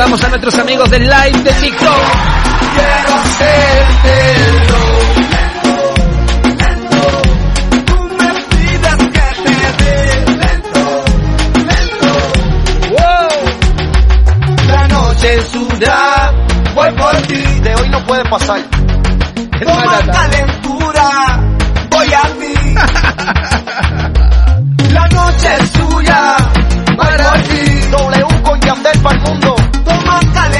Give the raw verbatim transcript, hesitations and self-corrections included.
saludamos a nuestros amigos del live de TikTok. Quiero hacértelo. Tú me pides que te dé. Wow. La noche subirá. Voy por ti. De hoy no puede pasar. Toma calentura.